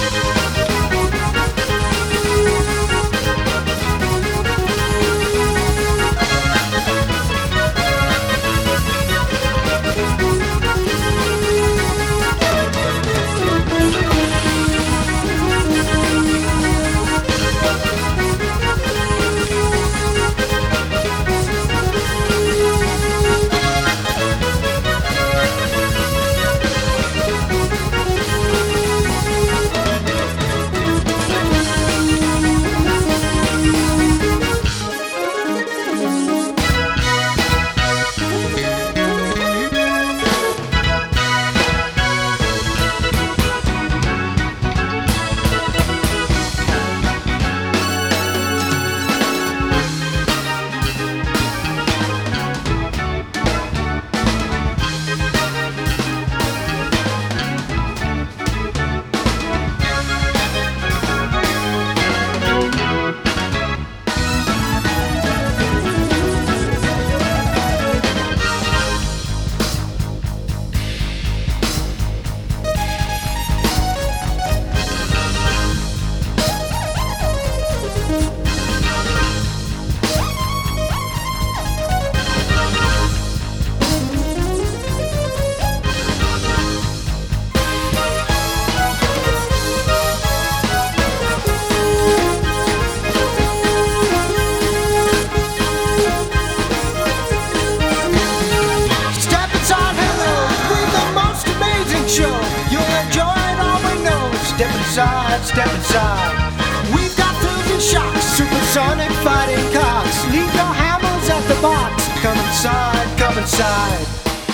Step inside. We've got thrills and shocks, supersonic fighting cocks. Leave your hammers at the box. Come inside, come inside.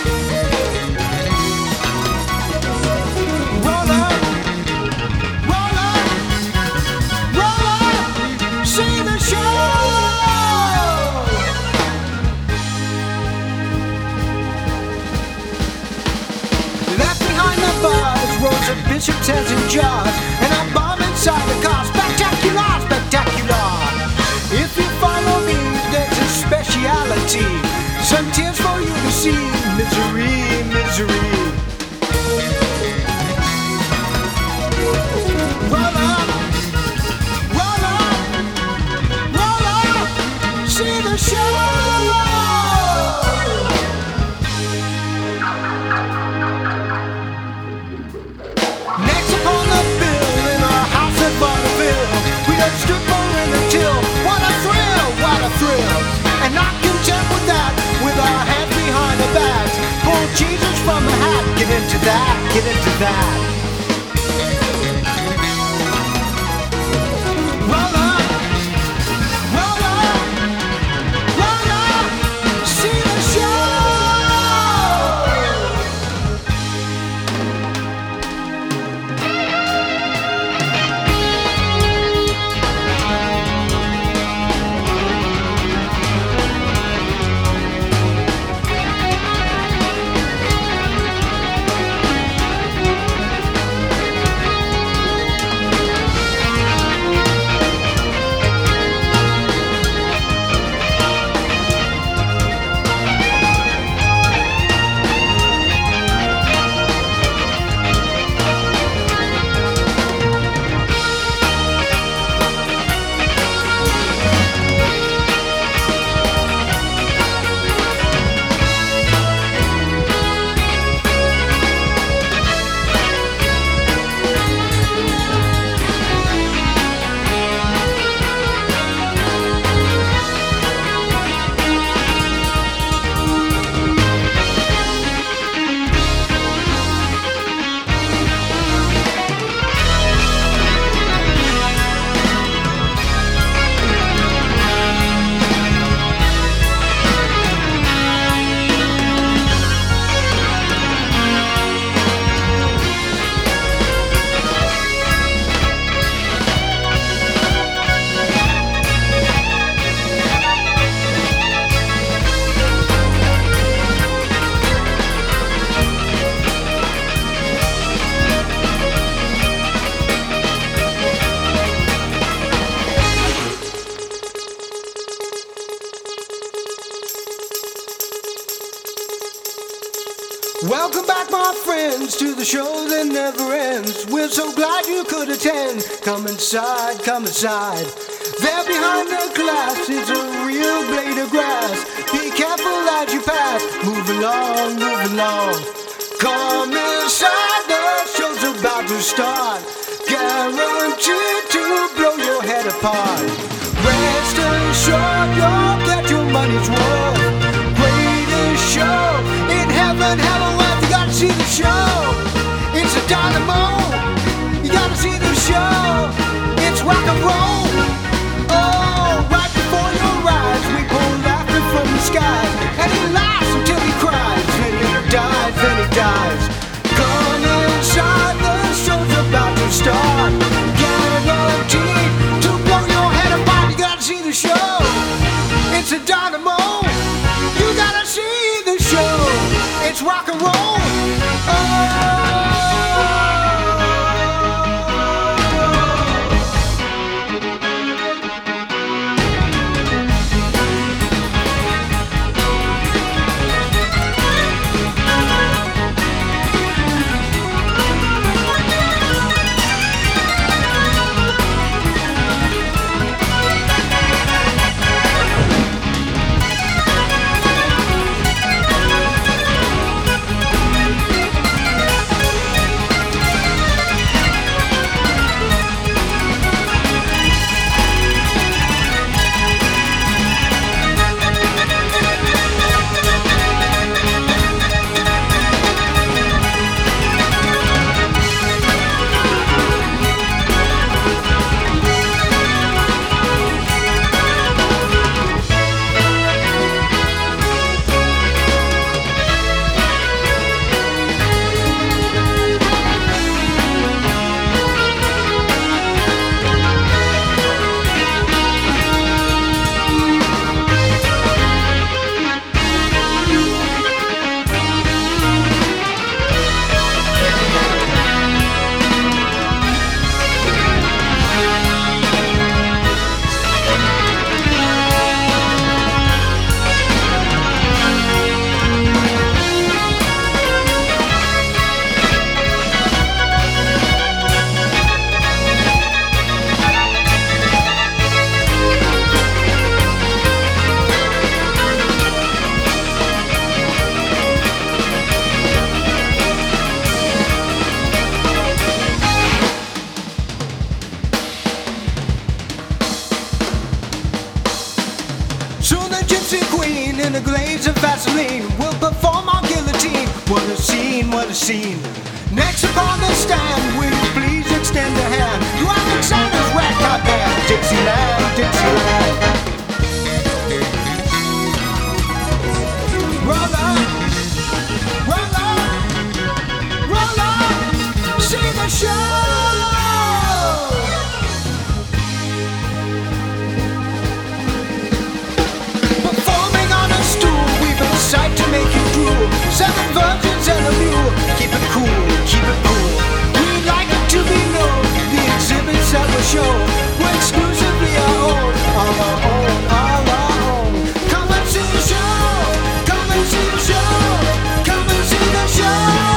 Roll up, roll up, roll up. See the show. Left behind the bars, rows of bishops, heads and jars. And I'm bomb inside the car. Spectacular, spectacular. If you follow me, there's a speciality. Some tears for you to see. Misery, misery. Roll up, roll up, roll up. See the show. Next upon the bill in our house at Bonneville, we got stripper in the till. What a thrill, what a thrill. And not content with that, with our hands behind our backs, pull Jesus from the hat. Get into that, get into that. Roll up, roll up, roll up. See the show. my friends to the show that never ends. We're so glad you could attend. Come inside, come inside. There behind the glass is a real blade of grass. Be careful as you pass. Move along, move along. Come inside, the show's about to start. Guaranteed to blow your head apart. Rest assured you'll get your money's worth. Greatest show in heaven, hell or earth. You gotta see the show. It's a dynamo. You gotta see the show. It's rock and roll. Oh, right before your eyes, we pull laughter from the skies, and he laughs until he cries. Then he dies, then he dies. Come inside, the show's about to start. Guaranteed to blow your head apart. You gotta see the show. It's a dynamo. You gotta see the show. It's rock and roll. Oh. In a glaze of Vaseline, we'll perform our guillotine. What a scene, what a scene. Next upon the stand, will you please extend a hand to Alexander's ragtime band, Dixieland, Dixieland. Roll up, roll up, roll up, see the show. Sight to make you drool. 7 virgins and a mule. Keep it cool, keep it cool. We'd like it to be known. The exhibits that we show were exclusively our own. All our own, all our own. Come and see the show. Come and see the show. Come and see the show.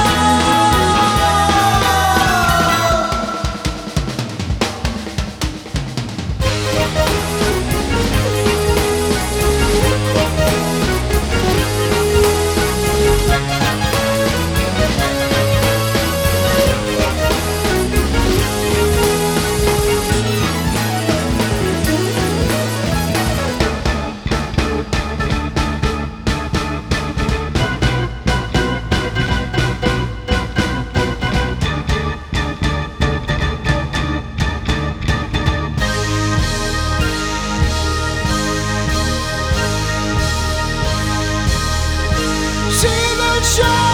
See the show.